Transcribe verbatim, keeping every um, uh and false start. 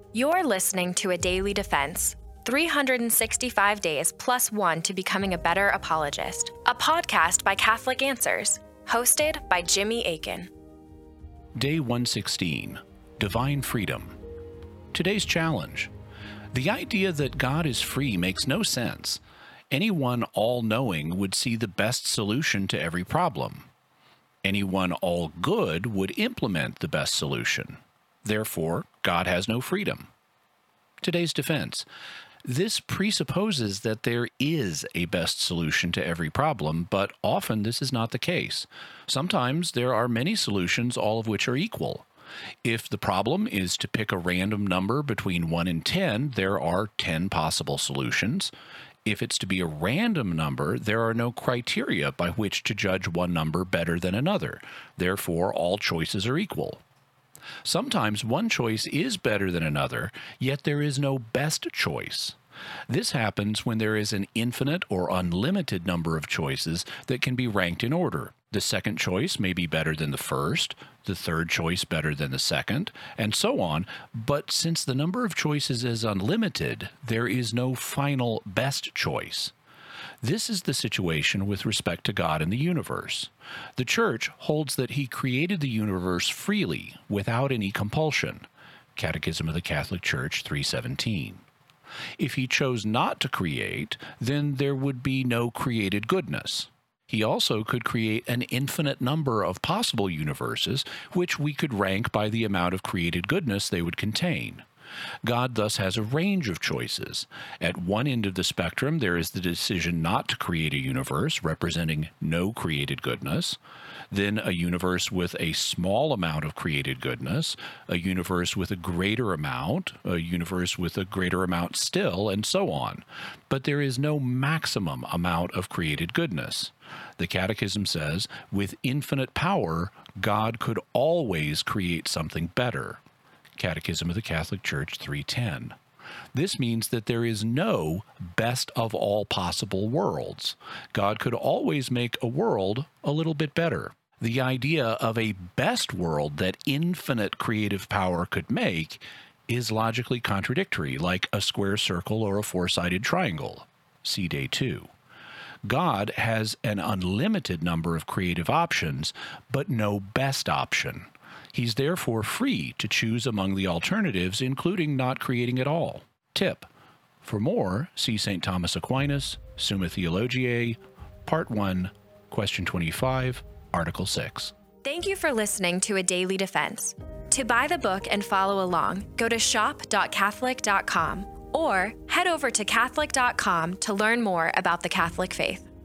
You're listening to A Daily Defense, three hundred sixty-five days plus one to becoming a better apologist, a podcast by Catholic Answers, hosted by Jimmy Akin. Day one sixteen, Divine Freedom. Today's challenge. The idea that God is free makes no sense. Anyone all-knowing would see the best solution to every problem. Anyone all-good would implement the best solution. Therefore, God has no freedom. Today's defense. This presupposes that there is a best solution to every problem, but often this is not the case. Sometimes there are many solutions, all of which are equal. If the problem is to pick a random number between one and ten, there are ten possible solutions. If it's to be a random number, there are no criteria by which to judge one number better than another. Therefore, all choices are equal. Sometimes one choice is better than another, yet there is no best choice. This happens when there is an infinite or unlimited number of choices that can be ranked in order. The second choice may be better than the first, the third choice better than the second, and so on, but since the number of choices is unlimited, there is no final best choice. This is the situation with respect to God and the universe. The Church holds that He created the universe freely, without any compulsion. Catechism of the Catholic Church three seventeen. If He chose not to create, then there would be no created goodness. He also could create an infinite number of possible universes, which we could rank by the amount of created goodness they would contain. God thus has a range of choices. At one end of the spectrum, there is the decision not to create a universe, representing no created goodness, then a universe with a small amount of created goodness, a universe with a greater amount, a universe with a greater amount still, and so on. But there is no maximum amount of created goodness. The Catechism says, with infinite power, God could always create something better. Catechism of the Catholic Church three ten. This means that there is no best of all possible worlds. God could always make a world a little bit better. The idea of a best world that infinite creative power could make is logically contradictory, like a square circle or a four-sided triangle. See Day two. God has an unlimited number of creative options, but no best option. He's therefore free to choose among the alternatives, including not creating at all. Tip. For more, see Saint Thomas Aquinas, Summa Theologiae, Part one, Question twenty-five, Article six. Thank you for listening to A Daily Defense. To buy the book and follow along, go to shop dot catholic dot com or head over to catholic dot com to learn more about the Catholic faith.